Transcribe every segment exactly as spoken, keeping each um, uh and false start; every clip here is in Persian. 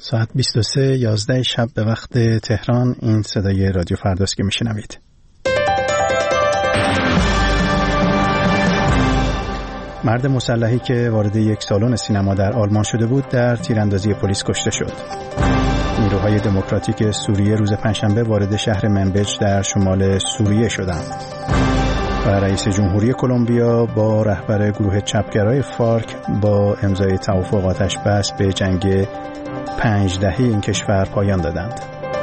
ساعت بیست و سه یازده شب به وقت تهران. این صدای رادیو فرداست که میشنوید. مرد مسلحی که وارد یک سالن سینما در آلمان شده بود در تیراندازی پلیس کشته شد. نیروهای دموکراتیک سوریه روز پنجشنبه وارد شهر منبج در شمال سوریه شدند و رئیس جمهوری کلمبیا با رهبر گروه چپگرای فارک با امضای توافق آتش بس به جنگ پنج دهه این کشور پایان دادند.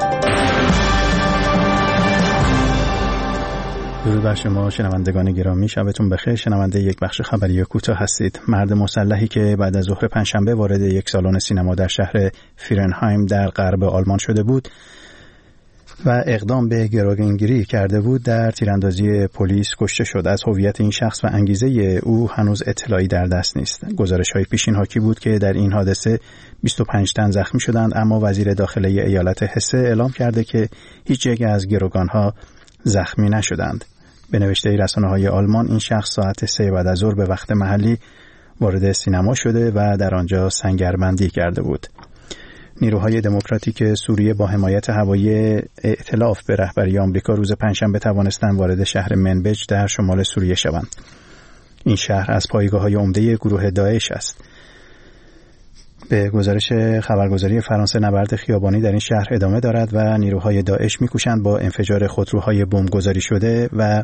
درود بر شما شنوندگان گرامی، شبتون بخیر. شنونده یک بخش خبری کوتاه هستید. مرد مسلحی که بعد از ظهر پنجشنبه وارد یک سالن سینما در شهر فیرنهایم در غرب آلمان شده بود و اقدام به گروگانگیری کرده بود در تیراندازی پلیس کشته شد. از هویت این شخص و انگیزه او هنوز اطلاعی در دست نیست. گزارش‌های پیشین حاکی بود که در این حادثه بیست و پنج تن زخمی شدند، اما وزیر داخلی ایالت هسه اعلام کرده که هیچ یک از گروگان‌ها زخمی نشدند. به نوشته رسانه‌های آلمان این شخص ساعت سه بعد از ظهر به وقت محلی وارد سینما شده و در آنجا سنگربندی کرده بود. نیروهای دموکراتیک سوریه با حمایت هوایی ائتلاف به رهبری آمریکا روز پنجشنبه توانستند وارد شهر منبج در شمال سوریه شوند. این شهر از پایگاه‌های عمده گروه داعش است. به گزارش خبرگزاری فرانسه نبرد خیابانی در این شهر ادامه دارد و نیروهای داعش می‌کوشند با انفجار خودروهای بمبگذاری شده و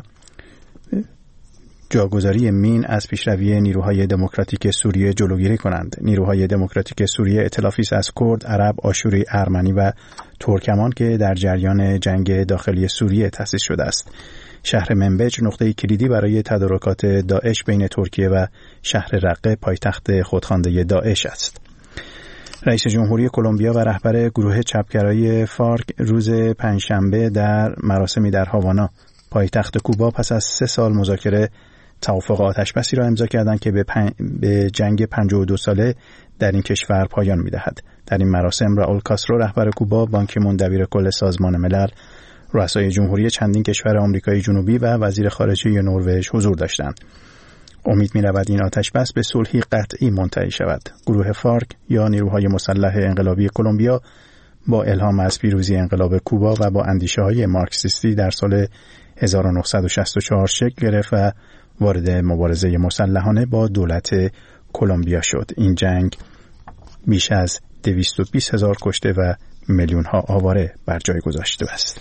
جاگذاری مین از پیشروی نیروهای دموکراتیک سوریه جلوگیری کنند. نیروهای دموکراتیک سوریه ائتلافی است از کرد، عرب، آشوری، ارمنی و ترکمان که در جریان جنگ داخلی سوریه تأسیس شده است. شهر منبج نقطه کلیدی برای تدارکات داعش بین ترکیه و شهر رقه پایتخت خودخوانده داعش است. رئیس جمهوری کلمبیا و رهبر گروه چپگرای فارک روز پنجشنبه در مراسمی در هاوانا پایتخت کوبا پس از سه سال مذاکره توافق آتشبسی را امضا کردند که به, پن... به جنگ پنجاه و دو ساله در این کشور پایان می‌دهد. در این مراسم راول کاسترو رهبر کوبا، بان کی مون دبیر کل سازمان ملل، رؤسای جمهوری چندین کشور آمریکای جنوبی و وزیر خارجه نروژ حضور داشتند. امید می‌رود این آتشبس به صلحی قطعی منتهی شود. گروه فارک یا نیروهای مسلح انقلابی کلمبیا با الهام از پیروزی انقلاب کوبا و با اندیشه‌های مارکسیستی در سال هزار و نهصد و شصت و چهار شکل گرفت و وارد مبارزه مسلحانه با دولت کلمبیا شد. این جنگ بیش از دویست و بیست هزار کشته و میلیون‌ها آواره بر جای گذاشته است.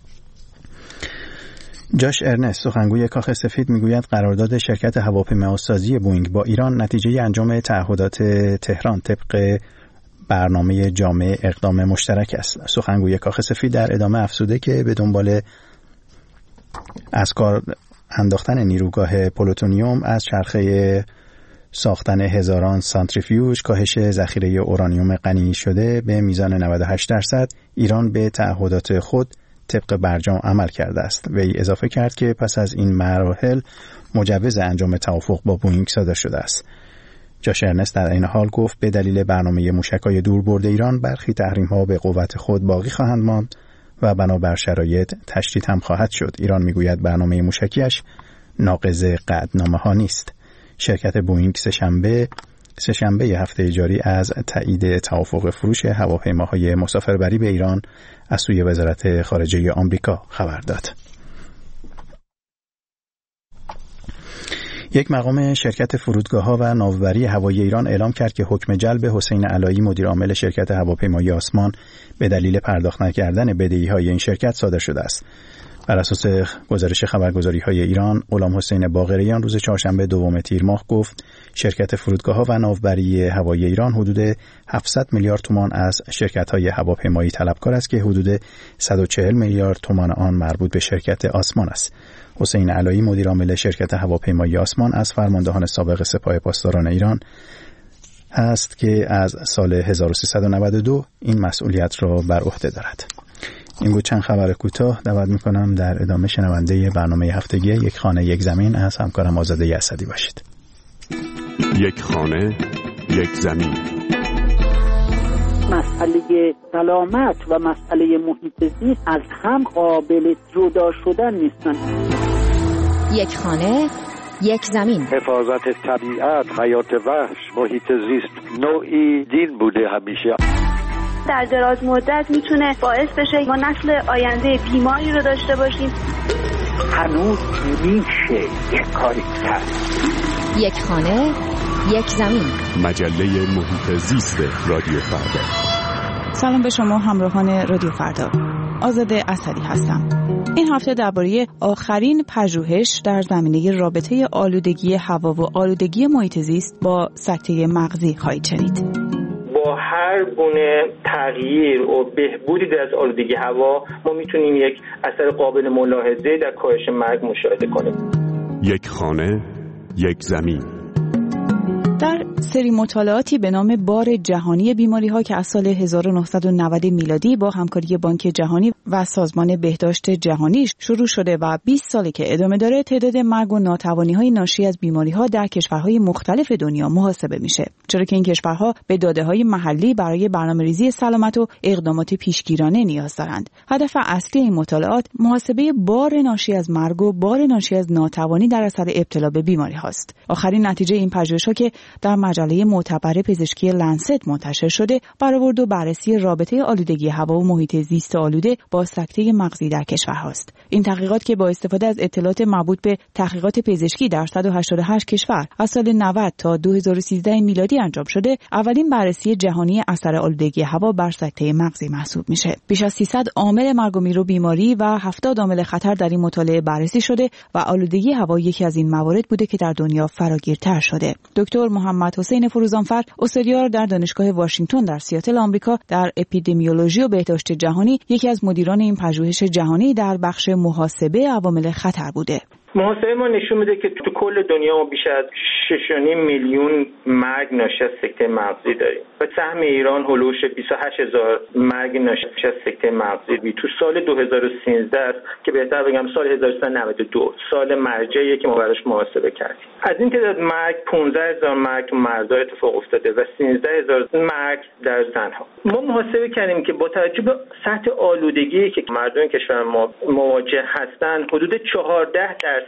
جاش ارنست، سخنگوی کاخ سفید، میگوید قرارداد شرکت هواپیماسازی بوئینگ با ایران نتیجه انجام تعهدات تهران طبق برنامه جامع اقدام مشترک است. سخنگوی کاخ سفید در ادامه افزوده که به دنبال از کار انداختن نیروگاه پلوتونیوم از چرخه ساختن هزاران سانتریفیوژ، کاهش ذخیره اورانیوم غنی شده به میزان نود و هشت درصد، ایران به تعهدات خود طبق برجام عمل کرده است. وی اضافه کرد که پس از این مراحل مجوز انجام توافق با بوئینگ صادر شده است. جاش ارنست در این حال گفت به دلیل برنامه موشک‌های دوربرد ایران برخی تحریم‌ها به قوت خود باقی خواهند ماند و بنابر شرایط تشدید هم خواهد شد. ایران میگوید برنامه موشکیش ناقض قطعنامه‌ها نیست. شرکت بوئینگ سه‌شنبه سه‌شنبه هفته جاری از تایید توافق فروش هواپیماهای مسافربری به ایران از سوی وزارت خارجه آمریکا خبر داد. یک مقام شرکت فرودگاه‌ها و ناوبری هوایی ایران اعلام کرد که حکم جلب حسین علایی مدیر عامل شرکت هواپیمایی آسمان به دلیل پرداخت نکردن بدهی‌های این شرکت صادر شده است. بر اساس گزارش خبرگزاری‌های ایران، غلام حسین باقریان روز چهارشنبه دوم تیر ماه گفت شرکت فرودگاه‌ها و ناوبری هوایی ایران حدود هفتصد میلیارد تومان از شرکت‌های هواپیمایی طلبکار است که حدود صد و چهل میلیارد تومان آن مربوط به شرکت آسمان است. حسین علایی مدیر عامل شرکت هواپیمایی آسمان از فرماندهان سابق سپاه پاسداران ایران است که از سال هزار و سیصد و نود و دو این مسئولیت را بر عهده دارد. این بود چند خبر کوتاه. دعوت می‌کنم در ادامه شنونده برنامه هفتگی یک خانه یک زمین از همکارم آزاده اسدی باشید. یک خانه یک زمین. مسئله سلامت و مسئله محیط زیست از هم قابل جدا شدن نیستن. یک خانه یک زمین. حفاظت طبیعت، حیات وحش، محیط زیست نوعی دین بوده همیشه. در دراز مدت میتونه باعث بشه ما نسل آینده بیماری رو داشته باشیم. هنوز میشه یک کاری کرد. یک خانه، یک زمین. مجله محیط زیست رادیو فردا. سلام به شما همراهان رادیو فردا. آزاده اسدی هستم. این هفته درباره آخرین پژوهش در زمینه رابطه آلودگی هوا و آلودگی محیط زیست با سکته مغزی خواهید شنید. با هر گونه تغییر و بهبودی در آلودگی هوا ما میتونیم یک اثر قابل ملاحظه در کاهش مرگ مشاهده کنیم. یک خانه، یک زمین. در سری مطالعاتی به نام بار جهانی بیماری‌ها که از سال هزار و نهصد و نود میلادی با همکاری بانک جهانی و سازمان بهداشت جهانی شروع شده و بیست ساله که ادامه داره، تعداد مرگ و ناتوانی‌های ناشی از بیماری‌ها در کشورهای مختلف دنیا محاسبه میشه، چرا که این کشورها به داده‌های محلی برای برنامه‌ریزی سلامت و اقدامات پیشگیرانه نیاز دارند. هدف اصلی این مطالعات محاسبه بار ناشی از مرگ و بار ناشی از ناتوانی در اثر ابتلا به بیماری‌هاست. آخرین نتیجه این پژوهش‌ها که در مجله معتبر پزشکی لنست منتشر شده، برآورد و بررسی رابطه آلودگی هوا و محیط زیست آلوده با سکته مغزی در کشورهاست. این تحقیقات که با استفاده از اطلاعات مربوط به تحقیقات پزشکی در صد و هشتاد و هشت کشور از سال نود تا دو هزار و سیزده میلادی انجام شده، اولین بررسی جهانی اثر آلودگی هوا بر سکته مغزی محسوب میشه. بیش از سیصد عامل مرگ و میر و بیماری و هفتاد عامل خطر در این مطالعه بررسی شده و آلودگی هوا یکی از این موارد بوده که در دنیا فراگیرتر شده. دکتر محمد حسین فروزانفر، استادیار در دانشگاه واشنگتن در سیاتل آمریکا در اپیدمیولوژی و بهداشت جهانی، یکی از مدیران این پژوهش جهانی در بخش محاسبه عوامل خطر بوده. محاسبه ما نشون میده که تو کل دنیا ما بیش از شش و نیم میلیون مرگ ناشی از سکته مغزی داریم و سهم ایران هولوش بیست و هشت هزار مرگ ناشی از سکته مغزی تو سال دو هزار و سیزده است که بهتر بگم سال هزار و سیصد و نود و دو، سال مرجعیه که ما براش محاسبه کردیم. از این تعداد مرگ پانزده هزار مرگ تو مردها اتفاق افتاده و سیزده هزار مرگ در زنها. ما محاسبه کردیم که با توجه به سطح آلودگی که مردم کشور ما مواجه هستن، حدود چهارده درصد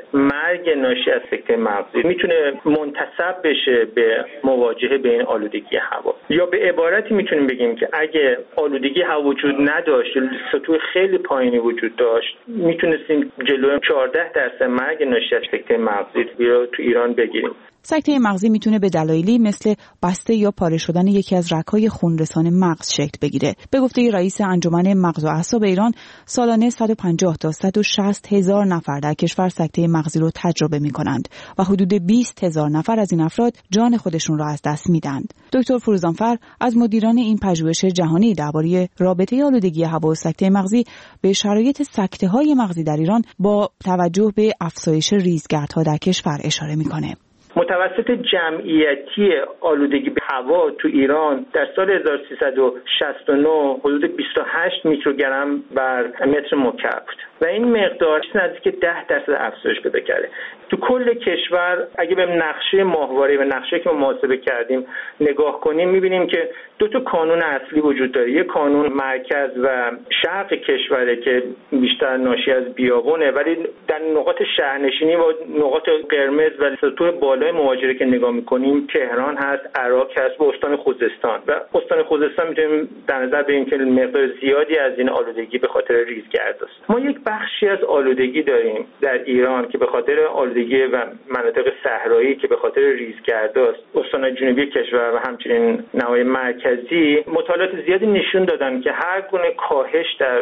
مرگ ناشی از سکته مغزی میتونه منتسب بشه به مواجهه به این آلودگی هوا. یا به عبارتی میتونیم بگیم که اگه آلودگی هوا وجود نداشت، سطوح خیلی پایینی وجود داشت، میتونستیم جلوی چهارده درصد مرگ ناشی از سکته مغزی رو تو ایران بگیریم. سکته مغزی میتونه به دلایلی مثل بسته یا پاره شدن یکی از رگ‌های خونرسان مغز شکل بگیره. به گفته رئیس انجمن مغز و اعصاب ایران، سالانه صد و پنجاه تا صد و شصت هزار نفر در کشور سکته مغزی رو تجربه میکنند و حدود بیست هزار نفر از این افراد جان خودشون رو از دست میدند. دکتر فروزانفر از مدیران این پژوهش جهانی درباره رابطه آلودگی هوا و سکته مغزی به شرایط سکته‌های مغزی در ایران با توجه به افزایش ریزگردها در کشور اشاره میکنه. متوسط جمعیتی آلودگی به هوا تو ایران در سال هزار و سیصد و شصت و نه حدود بیست و هشت میکروگرم بر متر مکعب بود و این مقدار نزدیک ده درصد افزایش پیدا کرده. تو کل کشور اگه به نقشه ماهواره و نقشه که ما محاسبه کردیم نگاه کنیم، میبینیم که دو تا کانون اصلی وجود داره. یک کانون مرکز و شرق کشوره که بیشتر ناشی از بیابونه، ولی در نقاط شهرنشینی و نقاط قرمز و سطوح بالای مواجهه که نگاه میکنیم، تهران هست، عراق هست و استان خوزستان. و استان خوزستان میتونیم در نظر بگیریم که مقدار زیادی از این آلودگی به خاطر ریزگرد است. ما یک بخشی از آلودگی داریم در ایران که به خاطر آلودگی و مناطق صحرایی که به خاطر ریزگرد است. استان جنوبی کشور و همچنین نواحی مرکزی مطالعات زیادی نشون دادن که هر گونه کاهش در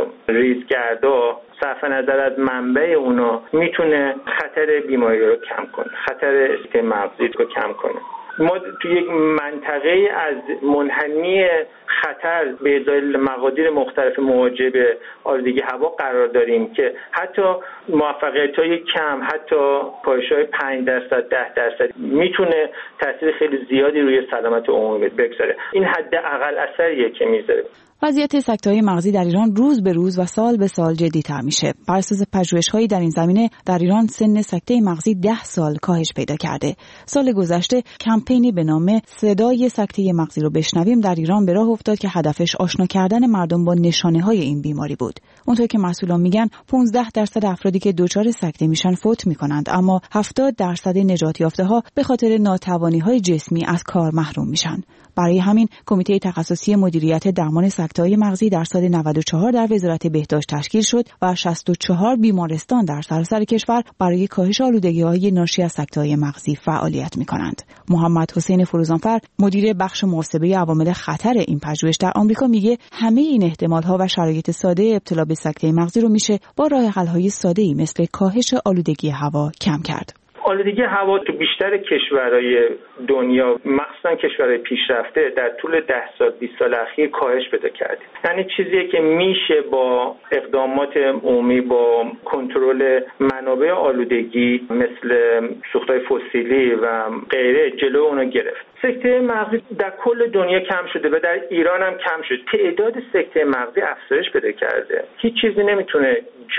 ریزگردها صرف نظر از منبع اونا میتونه خطر بیماری رو کم کنه، خطر سکته مغزی رو کم کنه. ما تو یک منطقه از منحنی خطر به ازای مقادیر مختلف مواجهه به آلودگی هوا قرار داریم که حتی موفقیت‌های کم، حتی کاهش‌های پنج درصد، ده درصد میتونه تاثیر خیلی زیادی روی سلامت عمومی بگذاره. این حد اقل اثریه که میذاره. وضعیت سکته‌های مغزی در ایران روز به روز و سال به سال جدی‌تر میشه. بر اساس پژوهش‌هایی در این زمینه در ایران سن سکته مغزی ده سال کاهش پیدا کرده. سال گذشته کمپینی به نام صدای سکته مغزی رو بشنویم در ایران به راه افتاد که هدفش آشنا کردن مردم با نشانه‌های این بیماری بود. اونطور که مسئولان میگن پانزده درصد افرادی که دچار سکته میشن فوت میکنند، اما هفتاد درصد نجات یافته‌ها به خاطر ناتوانی‌های جسمی از کار محروم میشن. برای همین کمیته تخصصی مدیریت درمان سکته‌های مغزی در سال نود و چهار در وزارت بهداشت تشکیل شد و شصت و چهار بیمارستان در سراسر کشور برای کاهش آلودگی‌های ناشی از سکته‌های مغزی فعالیت می‌کنند. محمد حسین فروزانفر مدیر بخش محاسبه عوامل خطر این پژوهش در آمریکا میگه همه این احتمال‌ها و شرایط ساده ابتلا به سکته مغزی رو میشه با راه حل‌های ساده‌ای مثل کاهش آلودگی هوا کم کرد. آلودگی هوا تو بیشتر کشورهای دنیا، مخصوصا کشورهای پیشرفته، در طول ده سال بیست سال اخیر کاهش پیدا کرده. یعنی چیزیه که میشه با اقدامات عمومی، با کنترل منابع آلودگی مثل سوختهای فسیلی و غیره جلو اونو گرفت. سکته مغزی در کل دنیا کم شده و در ایران هم کم شد. تعداد سکته مغزی افزایش پیدا کرده. هیچ چیزی نمیتونه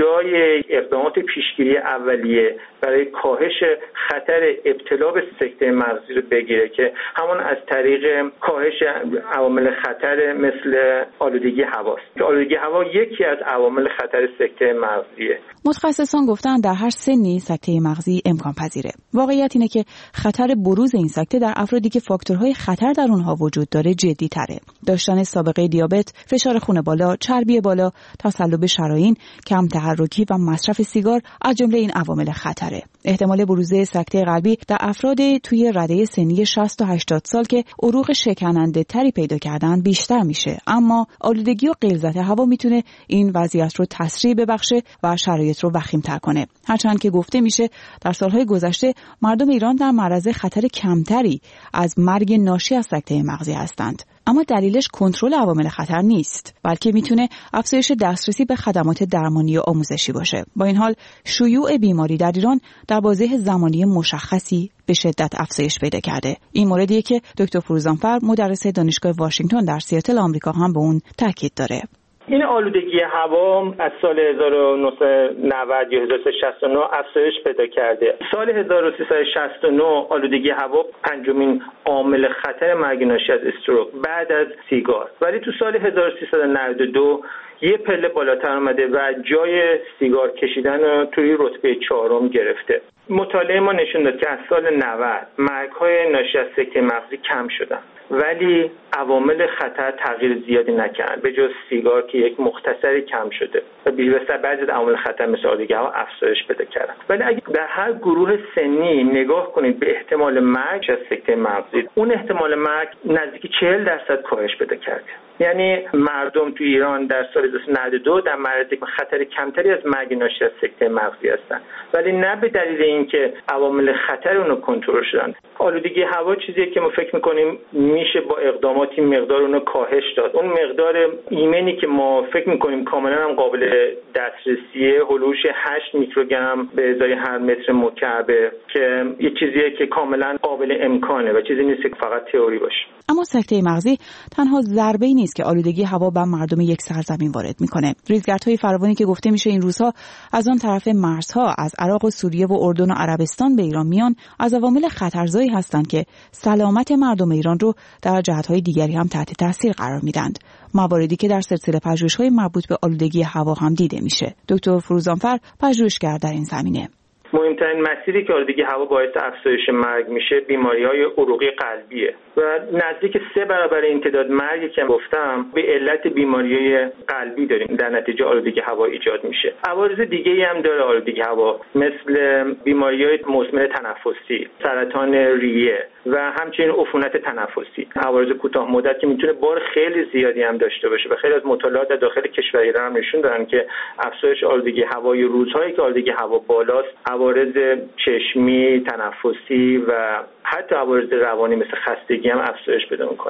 جای اقدامات پیشگیری اولیه برای کاهش خطر ابتلا به سکته مغزی رو بگیره که همون از طریق کاهش عوامل خطر مثل آلودگی هواست. آلودگی هوا یکی از عوامل خطر سکته مغزیه. متخصصان گفتن در هر سنی سکته مغزی امکان پذیره. واقعیت اینه که خطر بروز این سکته در افرادی که فاکتورهای خطر در اونها وجود داره جدی تره. داشتن سابقه دیابت، فشار خون بالا، چربی بالا، تصلب شرايین، کم تحرکی و مصرف سیگار از جمله این عوامل خطره. احتمال بروز سکته قلبی در افراد توی رده سنی شصت تا هشتاد سال که عروق شکننده تری پیدا کردن بیشتر میشه، اما آلودگی و غلظت هوا میتونه این وضعیت رو تسریع ببخشه و شرایط رو وخیم‌تر کنه. هرچند که گفته میشه در سالهای گذشته مردم ایران در معرض خطر کمتری از مرگ ناشی از سکته مغزی هستند. اما دلیلش کنترل عوامل خطر نیست، بلکه میتونه افزایش دسترسی به خدمات درمانی و آموزشی باشه. با این حال شیوع بیماری در ایران در بازه زمانی مشخصی به شدت افزایش پیدا کرده. این موردیه که دکتر فروزانفر مدرس دانشگاه واشنگتن در سیاتل آمریکا هم به اون تاکید داره. این آلودگی هوا از سال هزار و نهصد و نود یا هزار و سیصد و شصت و نه افزایش پیدا کرده. سال هزار و سیصد و شصت و نه آلودگی هوا پنجمین عامل خطر مرگ ناشی از استروک بعد از سیگار. ولی تو سال هزار و سیصد و نود و دو یه پله بالاتر اومده و جای سیگار کشیدن رو توی رتبه چهارم گرفته. مطالعه ما نشون داد که از سال نود مرگ‌های ناشی از سکته مغزی کم شدن، ولی عوامل خطر تغییر زیادی نکردن به جز سیگار که یک مختصری کم شده و بیشتر بعضی از عوامل خطر مثل آلودگی هوا افزایش پیدا کردن. ولی اگه در هر گروه سنی نگاه کنید به احتمال مرگ از سکته مغزی، اون احتمال مرگ نزدیک چهل درصد کاهش پیدا کرده. یعنی مردم تو ایران در سال هزار و نهصد و نود و دو در معرض خطر کمتری از مرگ ناشی از سکته مغزی هستن، ولی نه به دلیل اینکه عوامل خطر اونو کنترل شدن. آلودگی هوا چیزیه که ما فکر می‌کنیم میشه با اقداماتی مقدار اونو کاهش داد. اون مقدار ایمنی که ما فکر می‌کنیم کاملا هم قابل دسترسیه، هولوش هشت میکروگرم به ازای هر متر مکعبه که یه چیزیه که کاملا قابل امکانه و چیزی نیست که فقط تئوری باشه. اما سکته مغزی تنها ضربه‌ای نیست که آلودگی هوا بر مردم یک سرزمین وارد میکنه. ریزگردهای فراوانی که گفته میشه این روزها از آن طرف مرزها از عراق و سوریه و اردن و عربستان به ایران میان، از عوامل خطرزایی هستند که سلامت مردم ایران رو در جهت‌های دیگری هم تحت تاثیر قرار میدند. مواردی که در سلسله پژوهش‌های مربوط به آلودگی هوا هم دیده میشه. دکتر فروزانفر پژوهشگر در این زمینه. مهمترین مسیری که آلودگی هوا باعث افزایش مرگ میشه بیماری‌های عروقی قلبیه و نزدیک سه برابر این تعداد مرگی که گفتم به علت بیماری‌های قلبی داریم در نتیجه آلودگی هوا ایجاد میشه. عوارض دیگه‌ای هم داره آلودگی هوا، مثل بیماری‌های مزمن تنفسی، سرطان ریه و همچنین عفونت تنفسی. عوارض کوتاه مدت که میتونه بار خیلی زیادی هم داشته باشه و خیلی از مطالعات در داخل کشور ایران هم نشون دادن که افزایش آلودگی هوای روزهایی که آلودگی هوا بالاست، عوارض چشمی، تنفسی و حتی عوارض روانی مثل خستگی هم افزایش پیدا میکنه.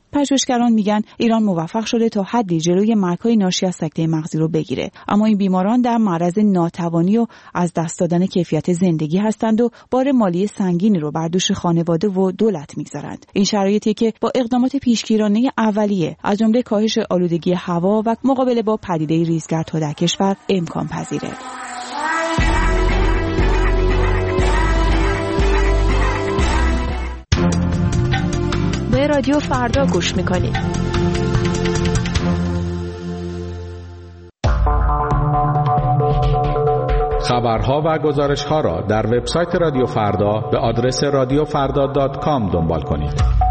پژوهشگران میگن ایران موفق شده تا حدی جلوی مرگ‌های ناشی از سکته مغزی رو بگیره، اما این بیماران در معرض ناتوانی و از دست دادن کیفیت زندگی هستند و بار مالی سنگینی رو بر دوش خانواده و دولت میگذارند. این شرایطی که با اقدامات پیشگیرانه اولیه از جمله کاهش آلودگی هوا و مقابله با پدیده ریزگردها در کشور امکان پذیره. به رادیو فردا گوش میکنید. خبرها و گزارش‌ها را در وبسایت رادیو فردا به آدرس رادیو فردا دات کام دنبال کنید.